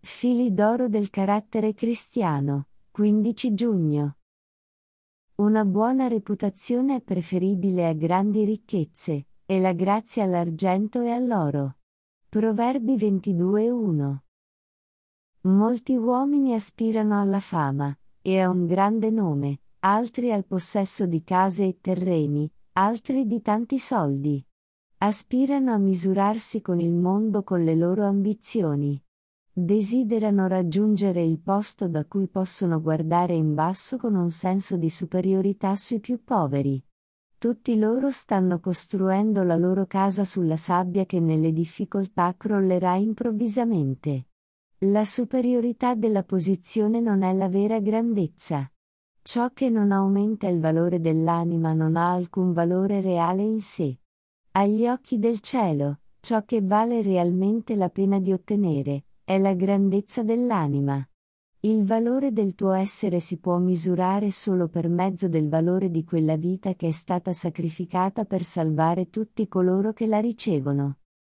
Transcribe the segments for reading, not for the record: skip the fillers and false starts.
Fili d'oro del carattere cristiano, 15 giugno. Una buona reputazione è preferibile a grandi ricchezze, e la grazia all'argento e all'oro. Proverbi 22:1. Molti uomini aspirano alla fama, e a un grande nome, altri al possesso di case e terreni, altri di tanti soldi. Aspirano a misurarsi con il mondo con le loro ambizioni. Desiderano raggiungere il posto da cui possono guardare in basso con un senso di superiorità sui più poveri. Tutti loro stanno costruendo la loro casa sulla sabbia che nelle difficoltà crollerà improvvisamente. La superiorità della posizione non è la vera grandezza. Ciò che non aumenta il valore dell'anima non ha alcun valore reale in sé. Agli occhi del cielo, ciò che vale realmente la pena di ottenere è la grandezza dell'anima. Il valore del tuo essere si può misurare solo per mezzo del valore di quella vita che è stata sacrificata per salvare tutti coloro che la ricevono.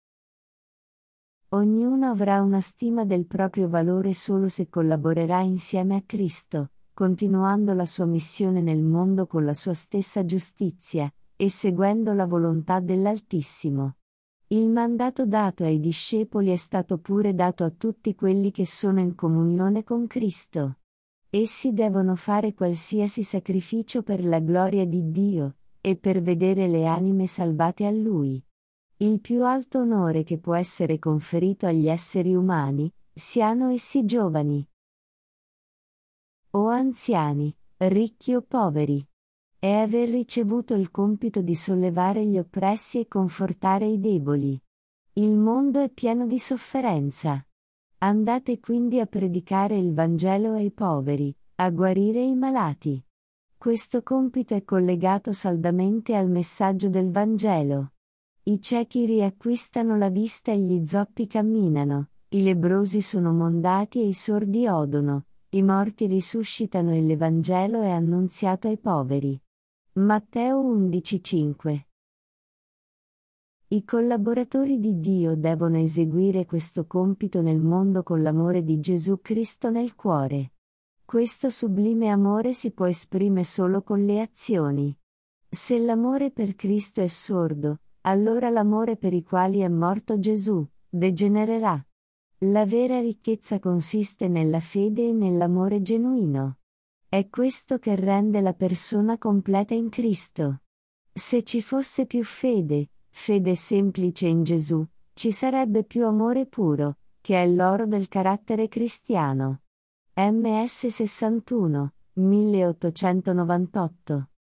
Ognuno avrà una stima del proprio valore solo se collaborerà insieme a Cristo, continuando la sua missione nel mondo con la sua stessa giustizia, e seguendo la volontà dell'Altissimo. Il mandato dato ai discepoli è stato pure dato a tutti quelli che sono in comunione con Cristo. Essi devono fare qualsiasi sacrificio per la gloria di Dio, e per vedere le anime salvate a Lui. Il più alto onore che può essere conferito agli esseri umani, siano essi giovani o anziani, ricchi o poveri, è aver ricevuto il compito di sollevare gli oppressi e confortare i deboli. Il mondo è pieno di sofferenza. Andate quindi a predicare il Vangelo ai poveri, a guarire i malati. Questo compito è collegato saldamente al messaggio del Vangelo. I ciechi riacquistano la vista e gli zoppi camminano, i lebbrosi sono mondati e i sordi odono, i morti risuscitano e l'Evangelo è annunziato ai poveri. Matteo 11:5. I collaboratori di Dio devono eseguire questo compito nel mondo con l'amore di Gesù Cristo nel cuore. Questo sublime amore si può esprimere solo con le azioni. Se l'amore per Cristo è sordo, allora l'amore per i quali è morto Gesù degenererà. La vera ricchezza consiste nella fede e nell'amore genuino. È questo che rende la persona completa in Cristo. Se ci fosse più fede semplice in Gesù, ci sarebbe più amore puro, che è l'oro del carattere cristiano. MS 61, 1898